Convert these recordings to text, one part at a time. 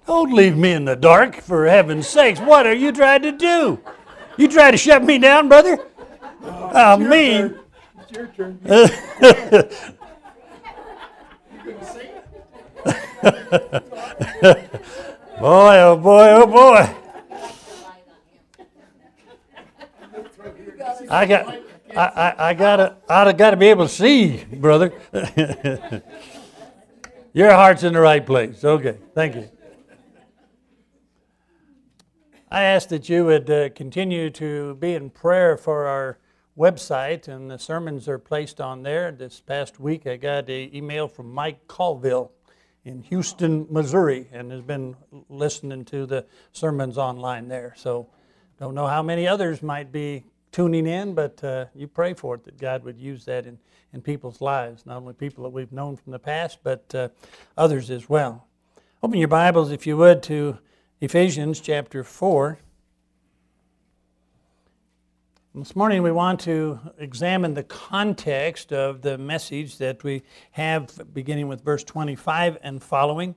Don't leave me in the dark, for heaven's sakes. What are you trying to do? You trying to shut me down, brother? I mean. It's your turn. Boy, oh boy, oh boy. I gotta be able to see, brother. Your heart's in the right place. Okay, thank you. I ask that you would continue to be in prayer for our website, and the sermons are placed on there. This past week I got an email from Mike Colville in Houston, Missouri, and has been listening to the sermons online there. So don't know how many others might be tuning in, but you pray for it, that God would use that in people's lives, not only people that we've known from the past, but others as well. Open your Bibles, if you would, to Ephesians chapter 4. This morning we want to examine the context of the message that we have beginning with verse 25 and following.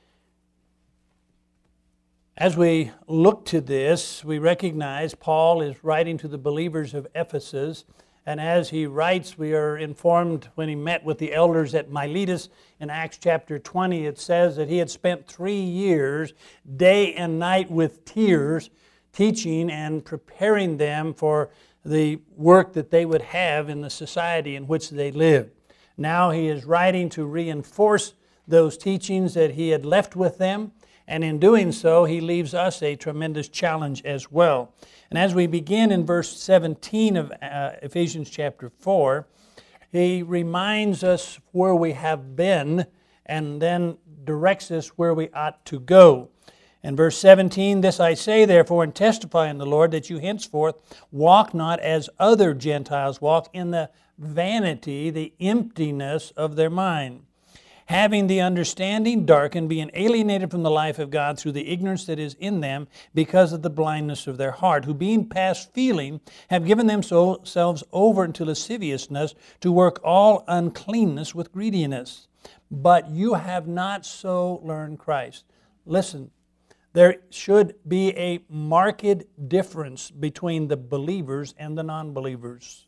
As we look to this, we recognize Paul is writing to the believers of Ephesus, and as he writes, we are informed when he met with the elders at Miletus in Acts chapter 20, it says that he had spent 3 years, day and night with tears, teaching and preparing them for the work that they would have in the society in which they lived. Now he is writing to reinforce those teachings that he had left with them, and in doing so, he leaves us a tremendous challenge as well. And as we begin in verse 17 of Ephesians chapter 4, he reminds us where we have been and then directs us where we ought to go. In verse 17, "This I say, therefore, and testify in the Lord, that you henceforth walk not as other Gentiles walk, in the vanity, the emptiness of their mind, having the understanding darkened, being alienated from the life of God through the ignorance that is in them because of the blindness of their heart, who being past feeling have given themselves over into lasciviousness to work all uncleanness with greediness. But you have not so learned Christ." Listen, there should be a marked difference between the believers and the non-believers.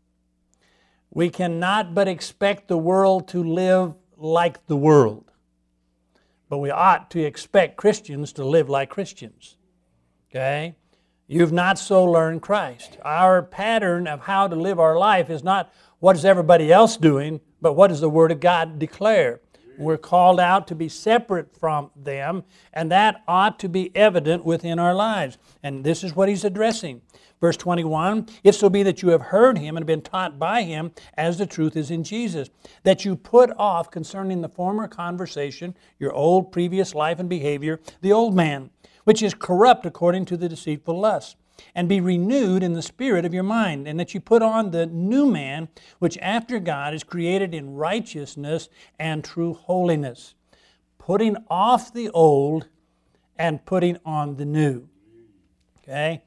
We cannot but expect the world to live like the world, but we ought to expect Christians to live like Christians. Okay? You've not so learned Christ. Our pattern of how to live our life is not what is everybody else doing, but what does the Word of God declare? We're called out to be separate from them, and that ought to be evident within our lives. And this is what he's addressing. Verse 21, "If so be that you have heard him and been taught by him, as the truth is in Jesus, that you put off concerning the former conversation, your old previous life and behavior, the old man, which is corrupt according to the deceitful lust, and be renewed in the spirit of your mind, and that you put on the new man, which after God is created in righteousness and true holiness, putting off the old and putting on the new." Okay?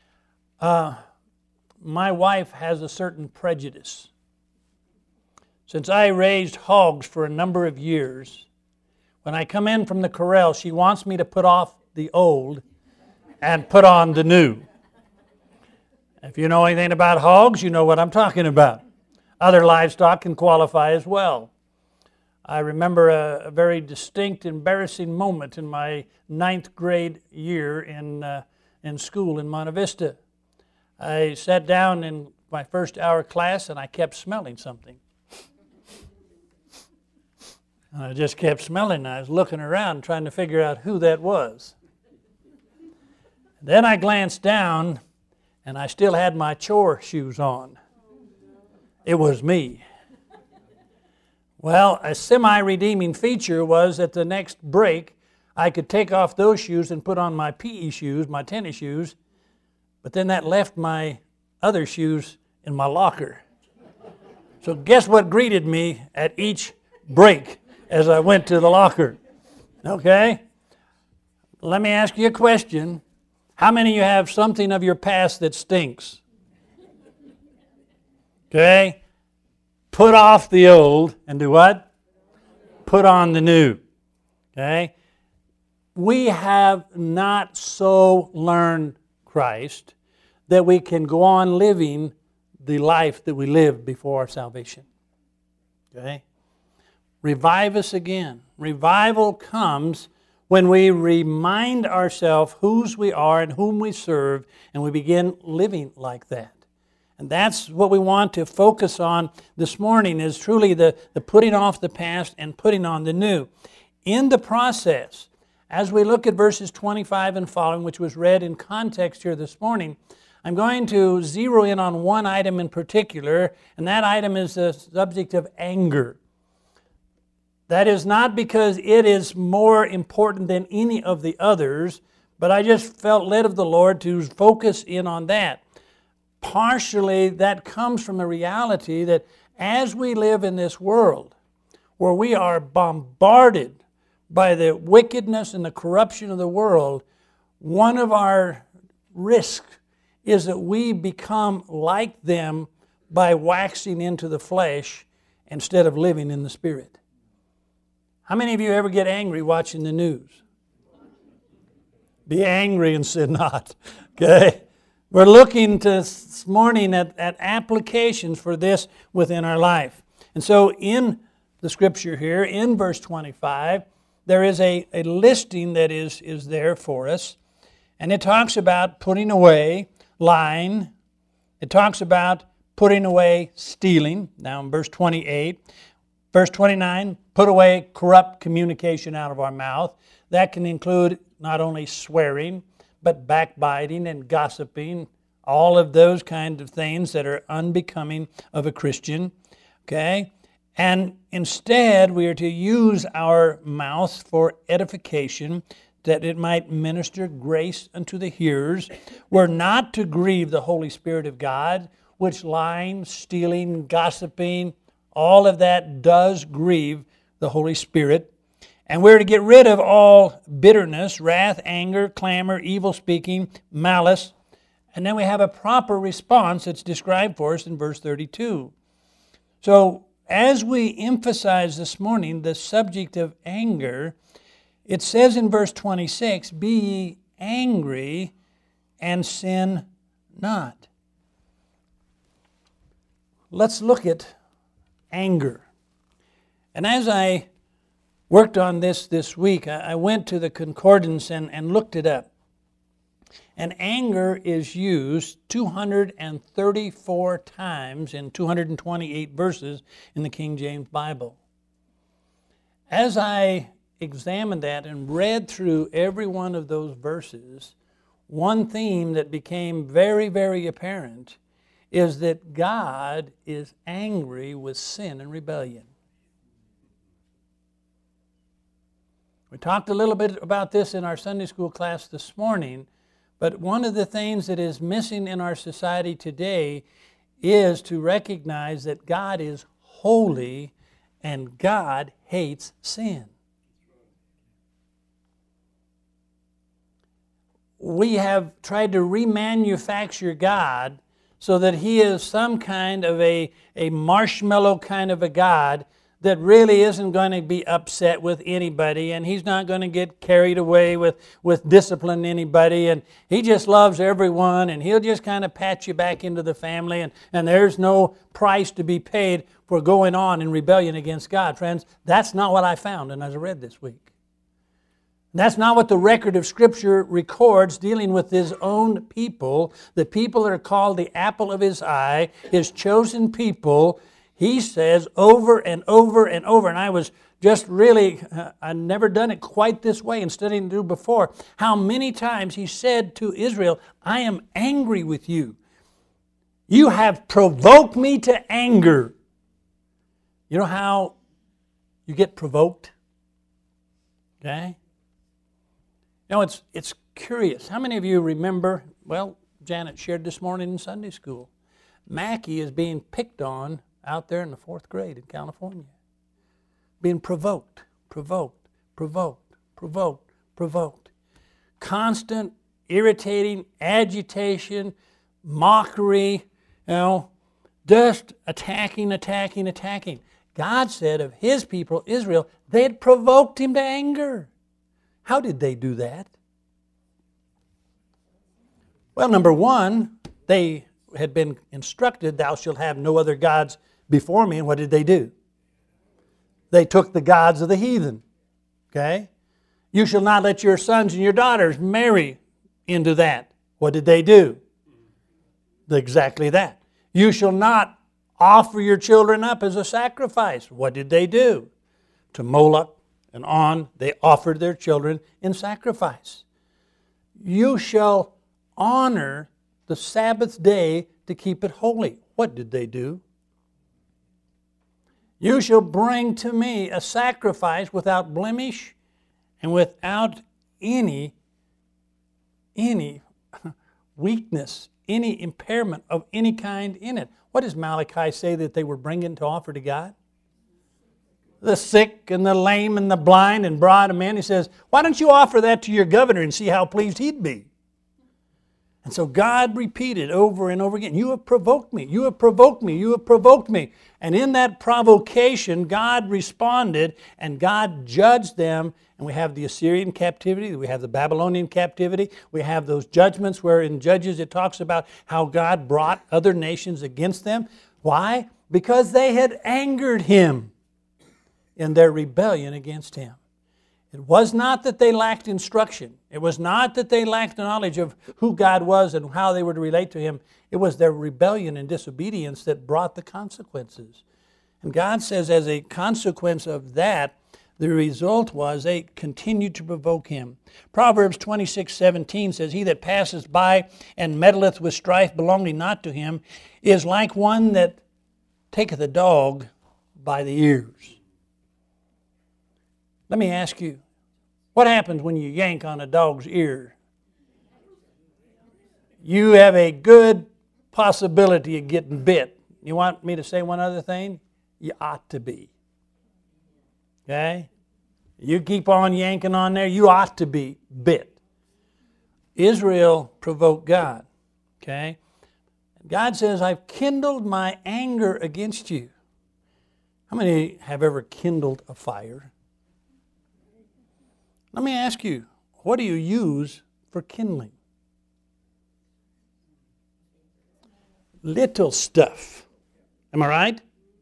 My wife has a certain prejudice. Since I raised hogs for a number of years, when I come in from the corral, she wants me to put off the old and put on the new. If you know anything about hogs, you know what I'm talking about. Other livestock can qualify as well. I remember a very distinct, embarrassing moment in my 9th grade year in school in Monte Vista. I sat down in my first hour class and I kept smelling something. And I just kept smelling. I was looking around trying to figure out who that was. Then I glanced down and I still had my chore shoes on. It was me. Well, a semi-redeeming feature was at the next break, I could take off those shoes and put on my PE shoes, my tennis shoes, but then that left my other shoes in my locker. So guess what greeted me at each break as I went to the locker? Okay? Let me ask you a question. How many of you have something of your past that stinks? Okay? Put off the old and do what? Put on the new. Okay? we have not so learned Christ that we can go on living the life that we lived before our salvation. Okay? Revive us again. Revival comes when we remind ourselves whose we are and whom we serve, and we begin living like that. And that's what we want to focus on this morning, is truly the putting off the past and putting on the new. In the process, as we look at verses 25 and following, which was read in context here this morning, I'm going to zero in on one item in particular, and that item is the subject of anger. That is not because it is more important than any of the others, but I just felt led of the Lord to focus in on that. Partially, that comes from the reality that as we live in this world, where we are bombarded by the wickedness and the corruption of the world, one of our risks is that we become like them by waxing into the flesh instead of living in the Spirit. How many of you ever get angry watching the news? Be angry and sin not. Okay? We're looking this morning at applications for this within our life. And so in the scripture here, in verse 25, there is a listing that is there for us. And it talks about putting away lying. It talks about putting away stealing. Now in verse 28. Verse 29, put away corrupt communication out of our mouth. That can include not only swearing, but backbiting and gossiping, all of those kinds of things that are unbecoming of a Christian. Okay? And instead, we are to use our mouth for edification, that it might minister grace unto the hearers. We're not to grieve the Holy Spirit of God, which lying, stealing, gossiping, all of that does grieve the Holy Spirit. And we're to get rid of all bitterness, wrath, anger, clamor, evil speaking, malice. And then we have a proper response that's described for us in verse 32. So as we emphasize this morning the subject of anger, it says in verse 26, be ye angry and sin not. Let's look at anger. And as I worked on this week, I went to the concordance and looked it up. And anger is used 234 times in 228 verses in the King James Bible. As I examined that and read through every one of those verses, one theme that became very, very apparent is that God is angry with sin and rebellion. We talked a little bit about this in our Sunday school class this morning, but one of the things that is missing in our society today is to recognize that God is holy and God hates sin. We have tried to remanufacture God so that He is some kind of a marshmallow kind of a God that really isn't going to be upset with anybody, and He's not going to get carried away with disciplining anybody, and He just loves everyone, and He'll just kind of pat you back into the family, and there's no price to be paid for going on in rebellion against God. Friends, that's not what I found and as I read this week. That's not what the record of Scripture records dealing with His own people, the people that are called the apple of His eye, His chosen people. He says over and over and over, and I was just really, I'd never done it quite this way in studying through before, how many times He said to Israel, I am angry with you. You have provoked me to anger. You know how you get provoked? Okay? You know, it's curious. How many of you remember, well, Janet shared this morning in Sunday school, Mackie is being picked on out there in the 4th grade in California. Being provoked, provoked, provoked, provoked, provoked. Constant, irritating, agitation, mockery, just attacking, attacking, attacking. God said of His people, Israel, they had provoked Him to anger. How did they do that? Well, number one, they had been instructed, thou shalt have no other gods before me. And what did they do? They took the gods of the heathen. Okay? You shall not let your sons and your daughters marry into that. What did they do? Exactly that. You shall not offer your children up as a sacrifice. What did they do? To Moloch and On, they offered their children in sacrifice. You shall honor the Sabbath day to keep it holy. What did they do? You shall bring to me a sacrifice without blemish and without any weakness, any impairment of any kind in it. What does Malachi say that they were bringing to offer to God? The sick and the lame and the blind, and brought him in. He says, why don't you offer that to your governor and see how pleased he'd be? And so God repeated over and over again, you have provoked me, you have provoked me, you have provoked me. And in that provocation, God responded and God judged them. And we have the Assyrian captivity, we have the Babylonian captivity, we have those judgments where in Judges it talks about how God brought other nations against them. Why? Because they had angered Him in their rebellion against Him. It was not that they lacked instruction. It was not that they lacked knowledge of who God was and how they were to relate to Him. It was their rebellion and disobedience that brought the consequences. And God says as a consequence of that, the result was they continued to provoke Him. Proverbs 26:17 says, he that passeth by and meddleth with strife belonging not to him is like one that taketh a dog by the ears. Let me ask you, what happens when you yank on a dog's ear? You have a good possibility of getting bit. You want me to say one other thing? You ought to be. Okay? You keep on yanking on there, you ought to be bit. Israel provoked God. Okay? God says, I've kindled my anger against you. How many have ever kindled a fire? Let me ask you, what do you use for kindling? Little stuff. Am I right?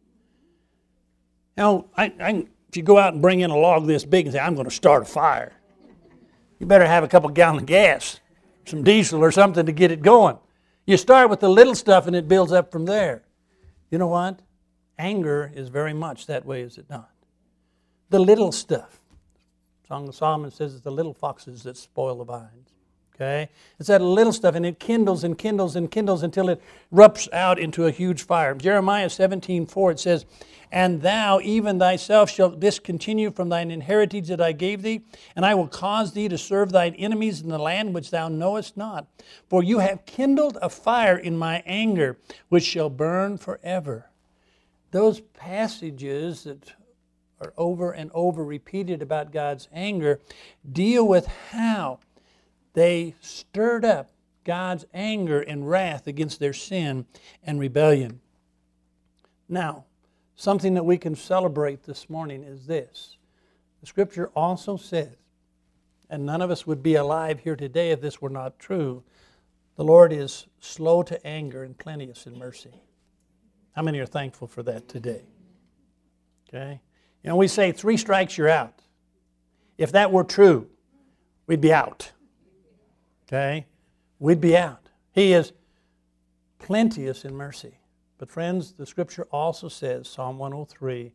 Now, if you go out and bring in a log this big and say, I'm going to start a fire, you better have a couple gallons of gas, some diesel or something to get it going. You start with the little stuff and it builds up from there. You know what? Anger is very much that way, is it not? The little stuff. Song of Solomon says it's the little foxes that spoil the vines. Okay? It's that little stuff, and it kindles and kindles and kindles until it erupts out into a huge fire. Jeremiah 17:4, it says, and thou, even thyself, shalt discontinue from thine inheritance that I gave thee, and I will cause thee to serve thine enemies in the land which thou knowest not. For you have kindled a fire in my anger, which shall burn forever. Those passages that are over and over repeated about God's anger deal with how they stirred up God's anger and wrath against their sin and rebellion. Now, something that we can celebrate this morning is this. The Scripture also says, and none of us would be alive here today if this were not true, the Lord is slow to anger and plenteous in mercy. How many are thankful for that today? Okay? You know, we say 3 strikes, you're out. If that were true, we'd be out. Okay? We'd be out. He is plenteous in mercy. But friends, the Scripture also says, Psalm 103,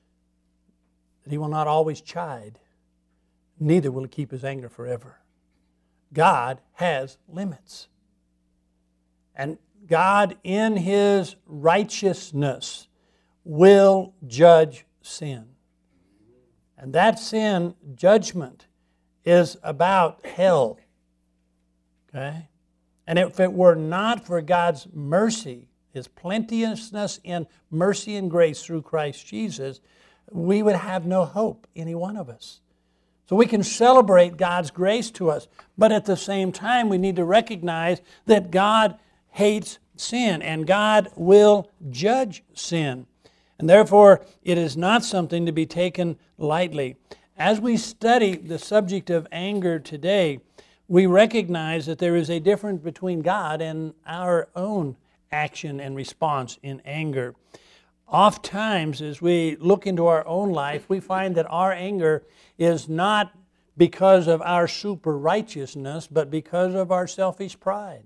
that He will not always chide, neither will He keep His anger forever. God has limits. And God, in His righteousness, will judge sin. And that sin judgment is about hell. Okay? And if it were not for God's mercy, His plenteousness in mercy and grace through Christ Jesus, we would have no hope, any one of us. So we can celebrate God's grace to us, but at the same time we need to recognize that God hates sin and God will judge sin. And therefore, it is not something to be taken lightly. As we study the subject of anger today, we recognize that there is a difference between God and our own action and response in anger. Oftentimes, as we look into our own life, we find that our anger is not because of our super righteousness, but because of our selfish pride.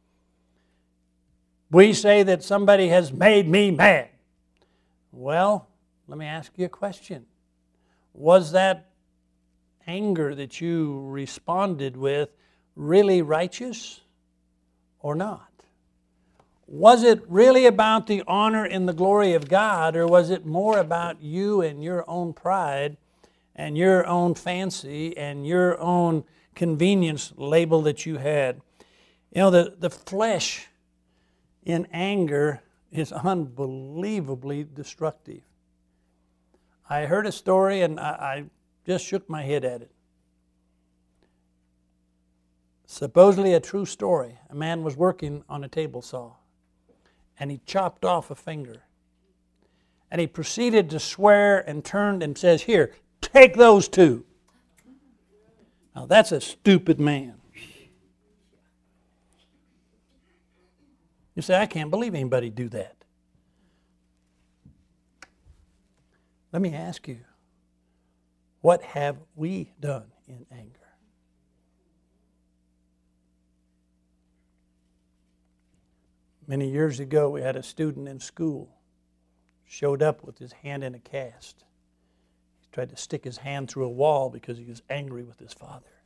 We say that somebody has made me mad. Well, let me ask you a question. Was that anger that you responded with really righteous or not? Was it really about the honor and the glory of God, or was it more about you and your own pride and your own fancy and your own convenience label that you had? You know, the flesh in anger is unbelievably destructive. I heard a story and I just shook my head at it. Supposedly a true story. A man was working on a table saw and he chopped off a finger. And he proceeded to swear and turned and says, "Here, take those two." Now that's a stupid man. You say, "I can't believe anybody do that." Let me ask you, what have we done in anger? Many years ago, we had a student in school, showed up with his hand in a cast. He tried to stick his hand through a wall because he was angry with his father.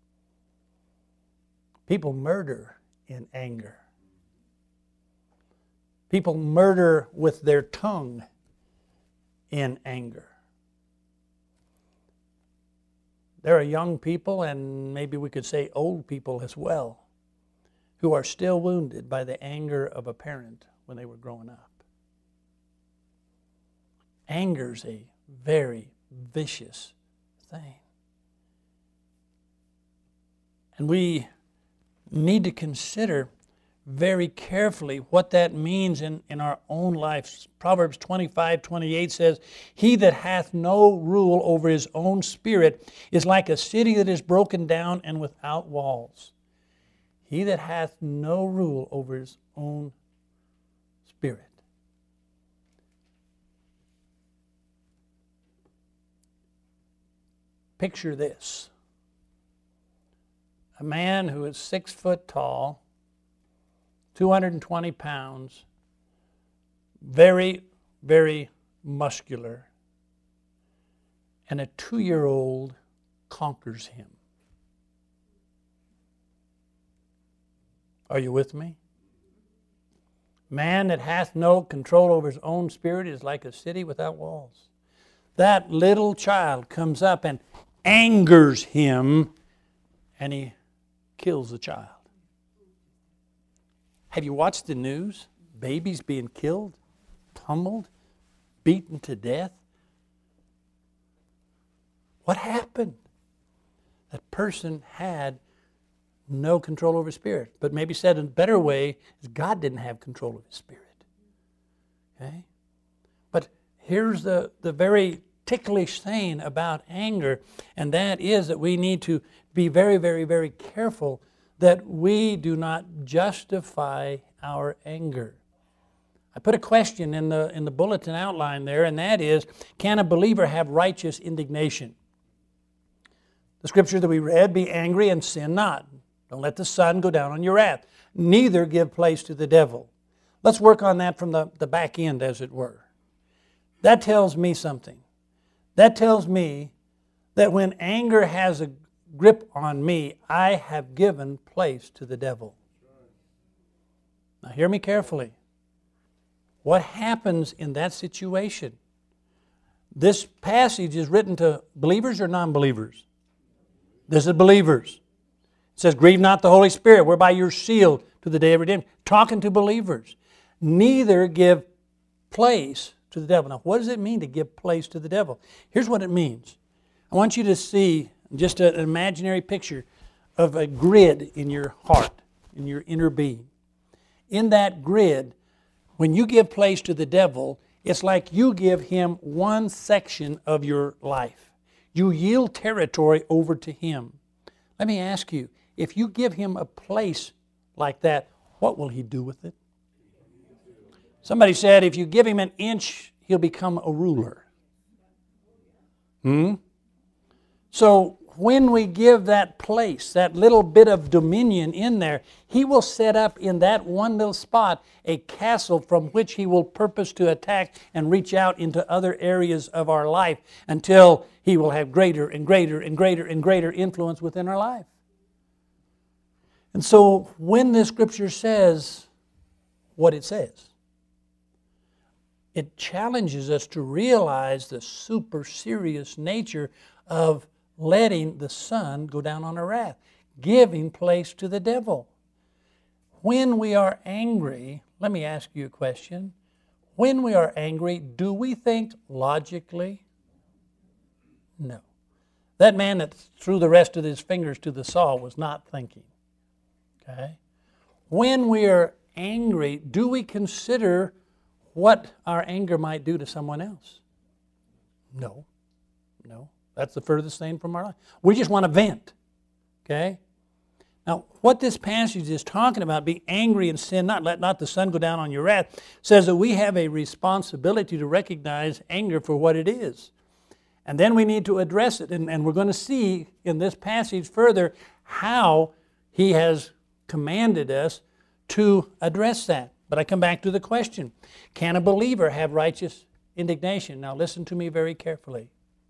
People murder in anger. People murder with their tongue in anger. There are young people, and maybe we could say old people as well, who are still wounded by the anger of a parent when they were growing up. Anger's a very vicious thing. And we need to consider very carefully what that means in our own lives. Proverbs 25:28 says, "He that hath no rule over his own spirit is like a city that is broken down and without walls." He that hath no rule over his own spirit. Picture this. A man who is 6 foot tall, 220 pounds, very, very muscular, and a 2-year-old conquers him. Are you with me? Man that hath no control over his own spirit is like a city without walls. That little child comes up and angers him, and he kills the child. Have you watched the news? Babies being killed, pummeled, beaten to death. What happened? That person had no control over his spirit. But maybe said in a better way, is God didn't have control of his spirit. Okay? But here's the very ticklish thing about anger, and that is that we need to be very, very, very careful that we do not justify our anger. I put a question in the bulletin outline there, and that is, can a believer have righteous indignation? The scripture that we read, "Be angry and sin not. Don't let the sun go down on your wrath. Neither give place to the devil." Let's work on that from the back end, as it were. That tells me something. That tells me that when anger has a grip on me, I have given place to the devil. Now hear me carefully. What happens in that situation? This passage is written to believers or non-believers? This is believers. It says, "Grieve not the Holy Spirit, whereby you're sealed to the day of redemption." Talking to believers. Neither give place to the devil. Now, what does it mean to give place to the devil? Here's what it means. I want you to see just an imaginary picture of a grid in your heart, in your inner being. In that grid, when you give place to the devil, it's like you give him one section of your life. You yield territory over to him. Let me ask you, if you give him a place like that, what will he do with it? Somebody said if you give him an inch, he'll become a ruler. So when we give that place, that little bit of dominion in there, he will set up in that one little spot a castle from which he will purpose to attack and reach out into other areas of our life until he will have greater and greater and greater and greater influence within our life. And so when the Scripture says what it says, it challenges us to realize the super serious nature of letting the sun go down on our wrath, giving place to the devil. When we are angry, let me ask you a question. When we are angry, do we think logically? No. That man that threw the rest of his fingers to the saw was not thinking. Okay? When we are angry, do we consider what our anger might do to someone else? No. No. That's the furthest thing from our life. We just want to vent. Okay? Now, what this passage is talking about, be angry and sin, let not the sun go down on your wrath, says that we have a responsibility to recognize anger for what it is. And then we need to address it. And we're going to see in this passage further how he has commanded us to address that. But I come back to the question, can a believer have righteous indignation? Now listen to me very carefully.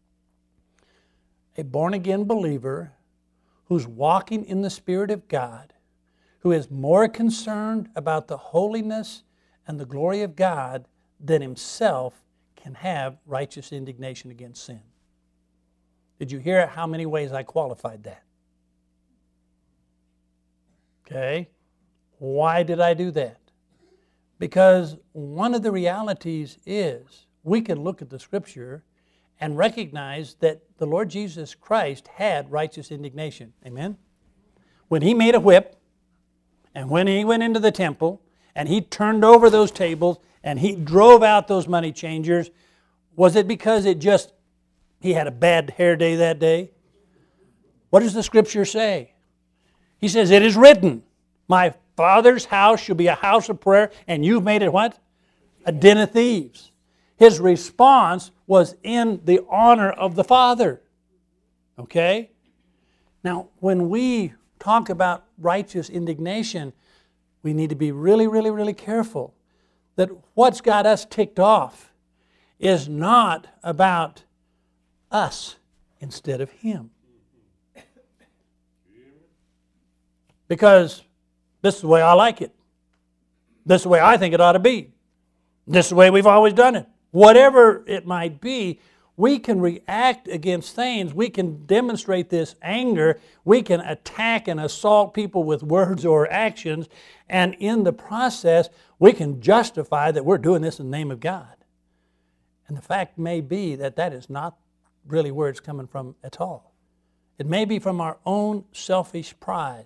A born-again believer who's walking in the Spirit of God, who is more concerned about the holiness and the glory of God than himself, can have righteous indignation against sin. Did you hear how many ways I qualified that? Okay. Why did I do that? Because one of the realities is we can look at the Scripture and recognize that the Lord Jesus Christ had righteous indignation. Amen? When he made a whip, and when he went into the temple, and he turned over those tables, and he drove out those money changers, was it because he had a bad hair day that day? What does the Scripture say? He says, it is written, my Father's house shall be a house of prayer, and you've made it what? A den of thieves. His response was in the honor of the Father. Okay? Now, when we talk about righteous indignation, we need to be really, really, really careful that what's got us ticked off is not about us instead of him. Because this is the way I like it. This is the way I think it ought to be. This is the way we've always done it. Whatever it might be, we can react against things. We can demonstrate this anger. We can attack and assault people with words or actions. And in the process, we can justify that we're doing this in the name of God. And the fact may be that that is not really where it's coming from at all. It may be from our own selfish pride.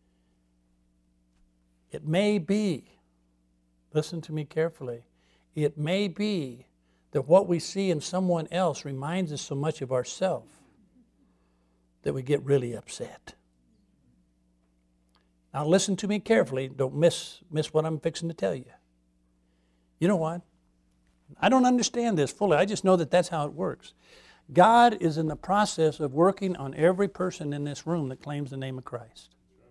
It may be, listen to me carefully, it may be that what we see in someone else reminds us so much of ourselves that we get really upset. Now listen to me carefully. Don't miss what I'm fixing to tell you. You know what? I don't understand this fully. I just know that that's how it works. God is in the process of working on every person in this room that claims the name of Christ.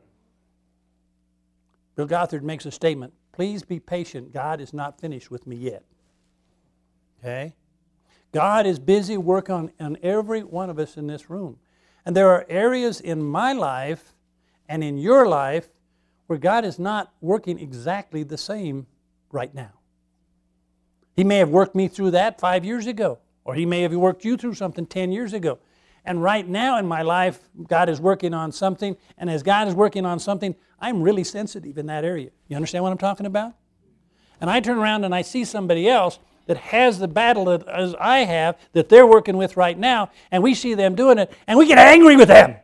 Bill Gothard makes a statement, please be patient. God is not finished with me yet. Okay? God is busy working on every one of us in this room. And there are areas in my life and in your life where God is not working exactly the same right now. He may have worked me through that 5 years ago, or He may have worked you through something 10 years ago. And right now in my life, God is working on something, and as God is working on something, I'm really sensitive in that area. You understand what I'm talking about? And I turn around and I see somebody else that has the battle that, as I have, that they're working with right now, and we see them doing it, and we get angry with them.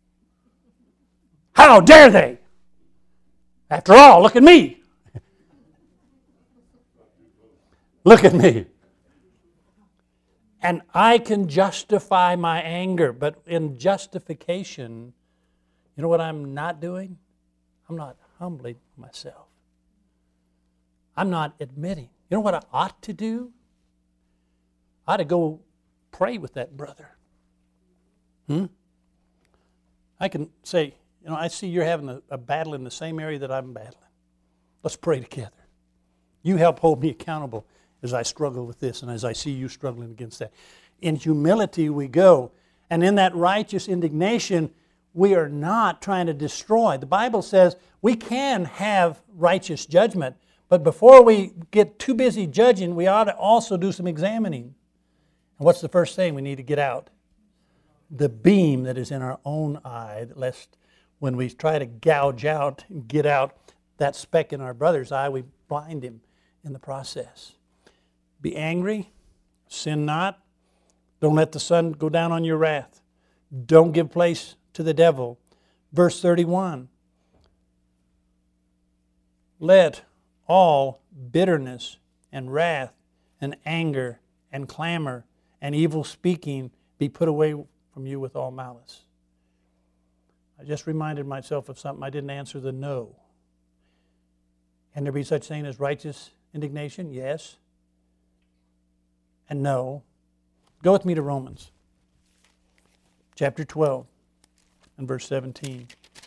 How dare they? After all, look at me. Look at me. And I can justify my anger. But in justification, you know what I'm not doing? I'm not humbling myself. I'm not admitting. You know what I ought to do? I ought to go pray with that brother. I can say, you know, I see you're having a battle in the same area that I'm battling. Let's pray together. You help hold me accountable as I struggle with this and as I see you struggling against that. In humility we go. And in that righteous indignation, we are not trying to destroy. The Bible says we can have righteous judgment, but before we get too busy judging, we ought to also do some examining. And what's the first thing we need to get out? The beam that is in our own eye, lest when we try to gouge out and get out that speck in our brother's eye, we blind him in the process. Be angry, sin not. Don't let the sun go down on your wrath. Don't give place to the devil. Verse 31. Let all bitterness and wrath and anger and clamor and evil speaking be put away from you with all malice. I just reminded myself of something. I didn't answer the no. Can there be such thing as righteous indignation? Yes. And no. Go with me to Romans chapter 12 and verse 17.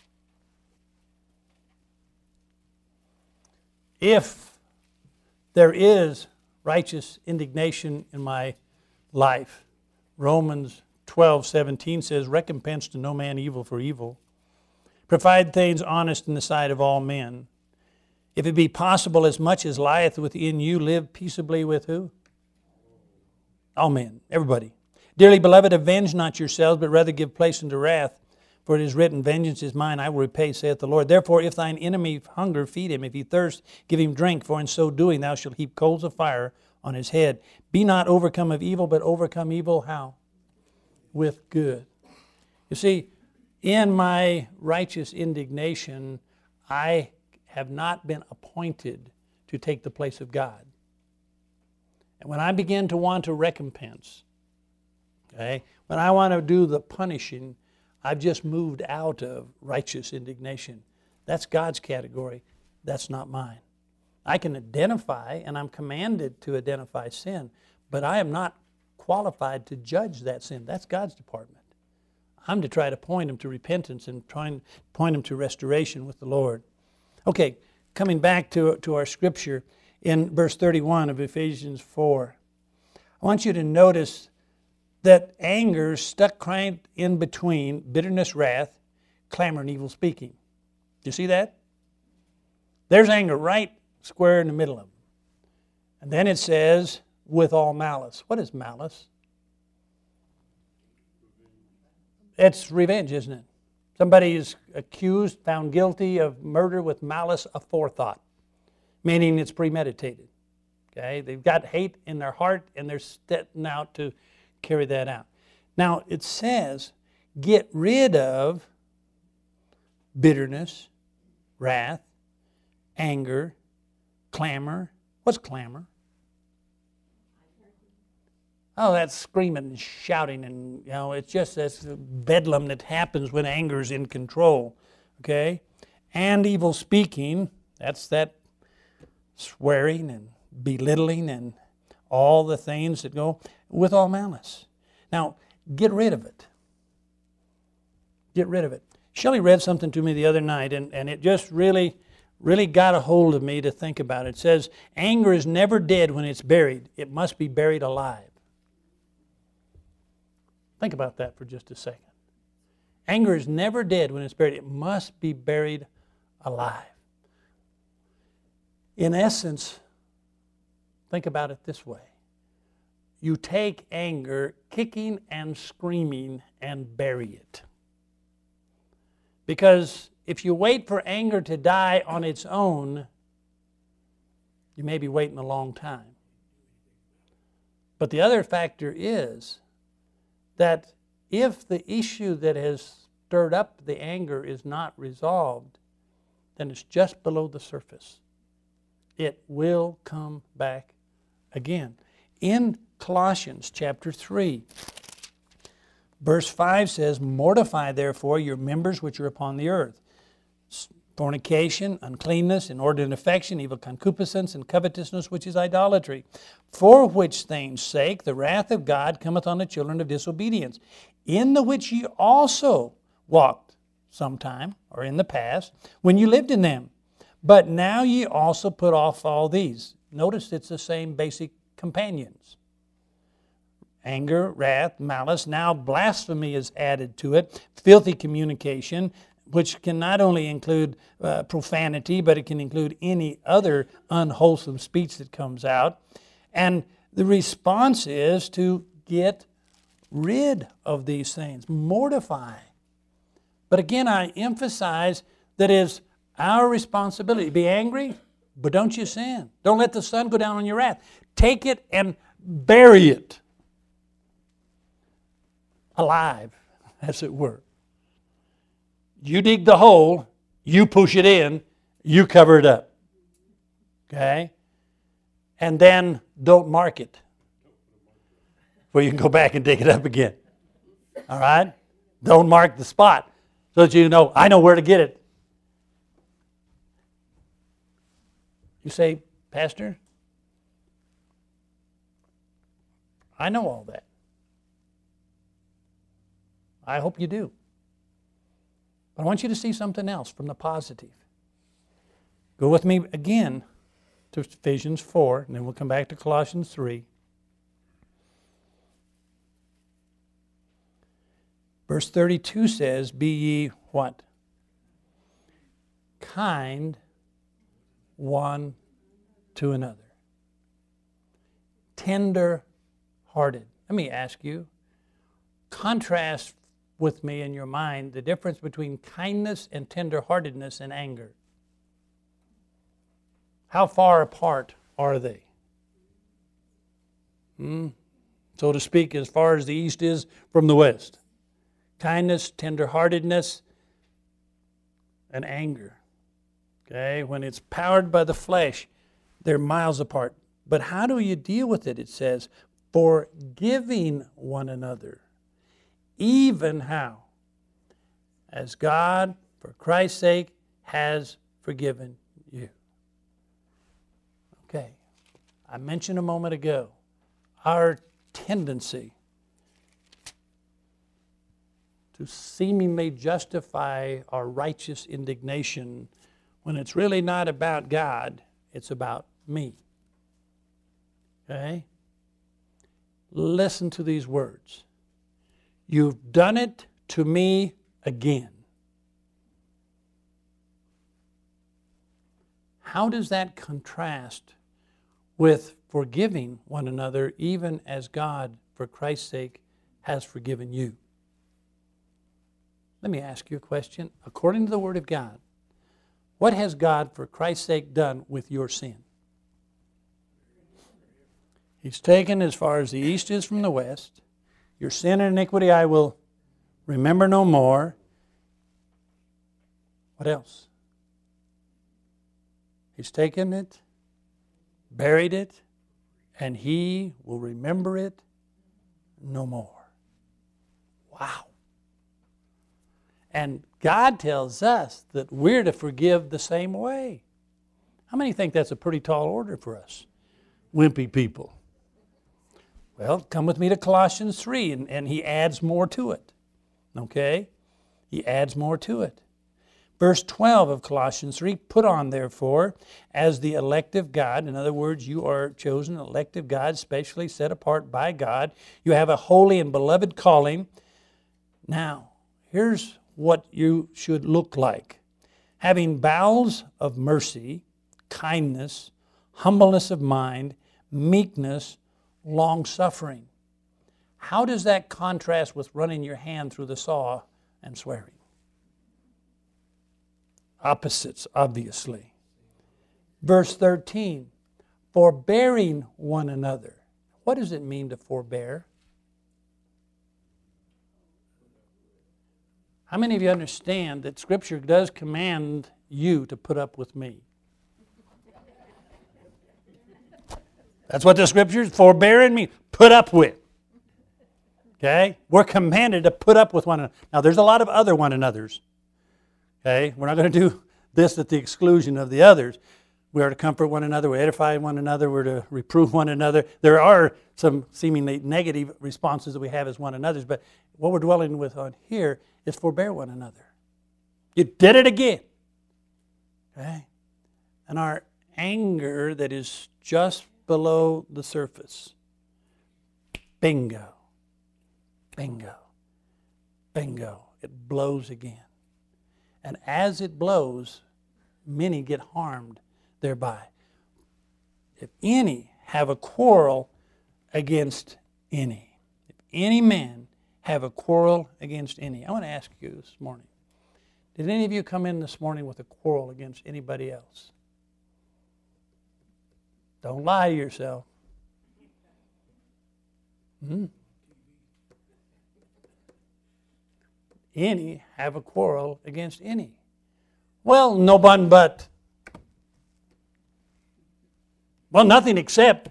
If there is righteous indignation in my life, Romans 12:17 says, recompense to no man evil for evil. Provide things honest in the sight of all men. If it be possible, as much as lieth within you, live peaceably with who? All men, everybody. Dearly beloved, avenge not yourselves, but rather give place unto wrath. For it is written, vengeance is mine, I will repay, saith the Lord. Therefore, if thine enemy hunger, feed him. If he thirst, give him drink. For in so doing, thou shalt heap coals of fire on his head. Be not overcome of evil, but overcome evil how? With good. You see, in my righteous indignation, I have not been appointed to take the place of God. And when I begin to want to recompense, okay, when I want to do the punishing, I've just moved out of righteous indignation. That's God's category. That's not mine. I can identify, and I'm commanded to identify sin, but I am not qualified to judge that sin. That's God's department. I'm to try to point him to repentance and try and point him to restoration with the Lord. Okay, coming back to our scripture in verse 31 of Ephesians 4. I want you to notice that anger stuck right in between bitterness, wrath, clamor, and evil speaking. Do you see that? There's anger right square in the middle of them. And then it says, with all malice. What is malice? It's revenge, isn't it? Somebody is accused, found guilty of murder with malice aforethought, meaning it's premeditated. Okay? They've got hate in their heart and they're setting out to carry that out. Now, it says, get rid of bitterness, wrath, anger, clamor. What's clamor? Oh, that's screaming and shouting, and it's just this bedlam that happens when anger is in control. Okay? And evil speaking, that's that swearing and belittling and all the things that go with all malice. Now, get rid of it. Get rid of it. Shelley read something to me the other night, and it just really got a hold of me to think about it. It says, anger is never dead when it's buried. It must be buried alive. Think about that for just a second. Anger is never dead when it's buried. It must be buried alive. In essence, think about it this way. You take anger, kicking and screaming, and bury it. Because if you wait for anger to die on its own, you may be waiting a long time. But the other factor is that if the issue that has stirred up the anger is not resolved, then it's just below the surface. It will come back again. In Colossians chapter 3. Verse 5 says, "Mortify therefore your members which are upon the earth, fornication, uncleanness, inordinate affection, evil concupiscence, and covetousness, which is idolatry. For which things' sake the wrath of God cometh on the children of disobedience, in the which ye also walked sometime, or in the past, when you lived in them. But now ye also put off all these." Notice it's the same basic companions. Anger, wrath, malice. Now blasphemy is added to it. Filthy communication, which can not only include profanity, but it can include any other unwholesome speech that comes out. And the response is to get rid of these things, mortify. But again, I emphasize that it's our responsibility. Be angry, but don't you sin. Don't let the sun go down on your wrath. Take it and bury it alive, as it were. You dig the hole, you push it in, you cover it up. Okay? And then don't mark it, where you can go back and dig it up again. All right? Don't mark the spot so that you know, I know where to get it. You say, "Pastor, I know all that." I hope you do. But I want you to see something else from the positive. Go with me again to Ephesians 4, and then we'll come back to Colossians 3. Verse 32 says, "Be ye" what? "Kind one to another. Tender-hearted." Let me ask you, contrast with me in your mind the difference between kindness and tender-heartedness and anger. How far apart are they? So to speak, as far as the east is from the west. Kindness, tender-heartedness, and anger. Okay, when it's powered by the flesh, they're miles apart. But how do you deal with it? It says, "Forgiving one another, even how? As God, for Christ's sake, has forgiven you." Okay, I mentioned a moment ago, our tendency to seemingly justify our righteous indignation when it's really not about God, it's about me. Okay? Listen to these words. "You've done it to me again." How does that contrast with forgiving one another, even as God, for Christ's sake, has forgiven you? Let me ask you a question. According to the Word of God, what has God, for Christ's sake, done with your sin? He's taken as far as the east is from the west. "Your sin and iniquity I will remember no more." What else? He's taken it, buried it, and He will remember it no more. Wow. And God tells us that we're to forgive the same way. How many think that's a pretty tall order for us, wimpy people? Well, come with me to Colossians 3, and he adds more to it. Okay? He adds more to it. Verse 12 of Colossians 3, "Put on, therefore, as the elect of God." In other words, you are chosen, elect of God, specially set apart by God. You have a holy and beloved calling. Now, here's what you should look like. "Having bowels of mercy, kindness, humbleness of mind, meekness, long-suffering." How does that contrast with running your hand through the saw and swearing? Opposites, obviously. Verse 13, "Forbearing one another." What does it mean to forbear? How many of you understand that Scripture does command you to put up with me? That's what the Scriptures, forbearing means. Put up with. Okay? We're commanded to put up with one another. Now, there's a lot of other one another's. Okay? We're not going to do this at the exclusion of the others. We are to comfort one another, we edify one another, we're to reprove one another. There are some seemingly negative responses that we have as one another's, but what we're dwelling with on here is forbear one another. You did it again. Okay? And our anger that is just below the surface. Bingo. Bingo. Bingo. It blows again. And as it blows, many get harmed thereby. If any have a quarrel against any. If any man have a quarrel against any. I want to ask you this morning. Did any of you come in this morning with a quarrel against anybody else? Don't lie to yourself. Any have a quarrel against any. Well, no one but. Well, nothing except.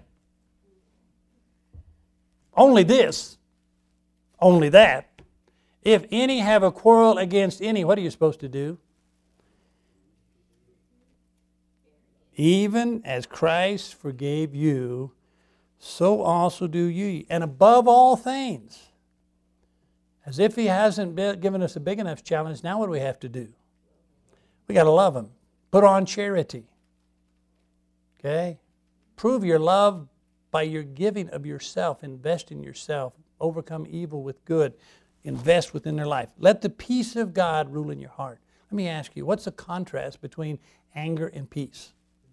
Only this. Only that. If any have a quarrel against any, what are you supposed to do? Even as Christ forgave you, so also do you. And above all things, as if He hasn't given us a big enough challenge, now what do we have to do? We got to love Him. Put on charity. Okay? Prove your love by your giving of yourself. Invest in yourself. Overcome evil with good. Invest within their life. Let the peace of God rule in your heart. Let me ask you, what's the contrast between anger and peace?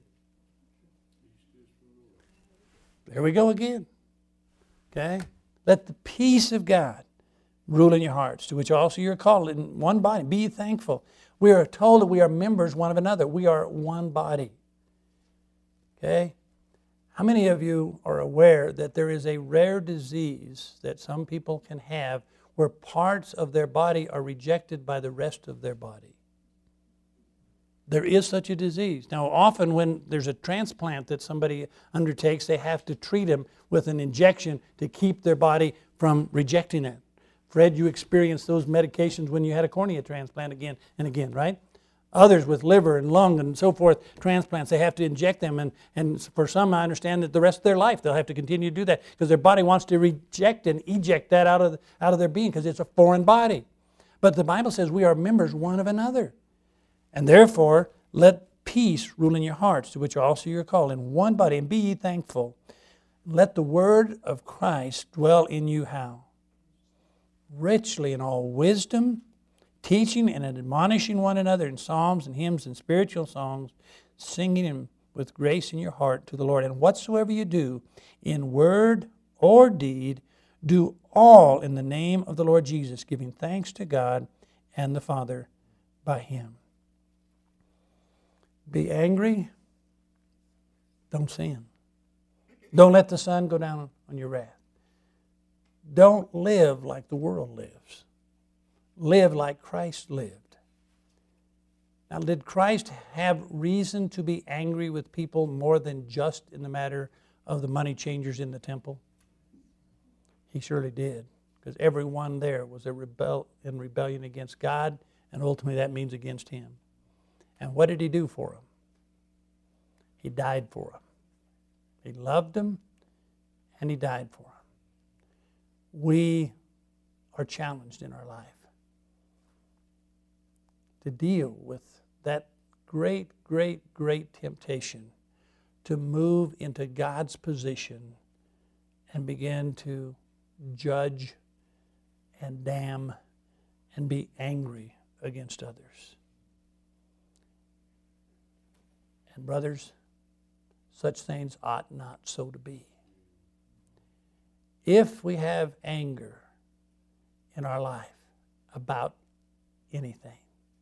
There we go again. Okay? Let the peace of God rule in your hearts, to which also you're called in one body. Be thankful. We are told that we are members one of another. We are one body. Okay? How many of you are aware that there is a rare disease that some people can have where parts of their body are rejected by the rest of their body? There is such a disease. Now, often when there's a transplant that somebody undertakes, they have to treat them with an injection to keep their body from rejecting it. Fred, you experienced those medications when you had a cornea transplant again and again, right? Others with liver and lung and so forth, transplants, they have to inject them. And for some, I understand that the rest of their life they'll have to continue to do that because their body wants to reject and eject that out of their being because it's a foreign body. But the Bible says we are members one of another. And therefore, let peace rule in your hearts, to which also you're called, in one body, and be ye thankful. Let the word of Christ dwell in you how? Richly in all wisdom, teaching and admonishing one another in psalms and hymns and spiritual songs, singing with grace in your heart to the Lord. And whatsoever you do, in word or deed, do all in the name of the Lord Jesus, giving thanks to God and the Father by Him. Be angry. Don't sin. Don't let the sun go down on your wrath. Don't live like the world lives. Live like Christ lived. Now, did Christ have reason to be angry with people more than just in the matter of the money changers in the temple? He surely did, because everyone there was in rebellion against God, and ultimately that means against Him. And what did He do for them? He died for them. He loved them, and He died for them. We are challenged in our life to deal with that great, great, great temptation to move into God's position and begin to judge and damn and be angry against others. And brothers, such things ought not so to be. If we have anger in our life about anything,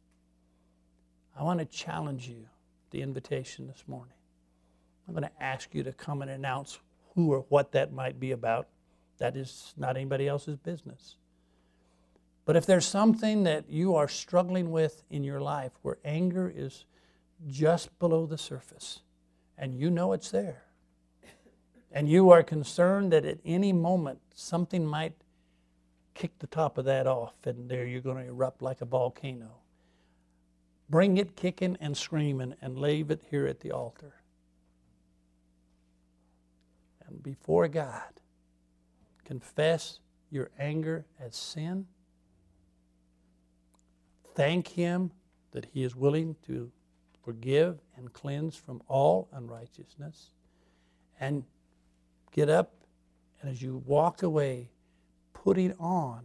I want to challenge you, the invitation this morning. I'm going to ask you to come and announce who or what that might be about. That is not anybody else's business. But if there's something that you are struggling with in your life where anger is just below the surface, and you know it's there, and you are concerned that at any moment something might kick the top of that off and there you're going to erupt like a volcano, bring it kicking and screaming and leave it here at the altar. And before God, confess your anger as sin. Thank Him that He is willing to forgive and cleanse from all unrighteousness. And get up, and as you walk away, putting on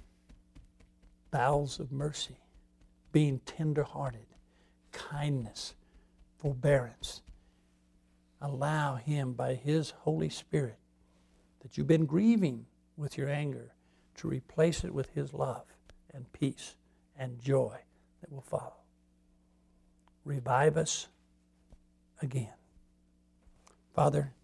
bowels of mercy, being tender-hearted, kindness, forbearance. Allow Him by His Holy Spirit that you've been grieving with your anger to replace it with His love and peace and joy that will follow. Revive us again. Father,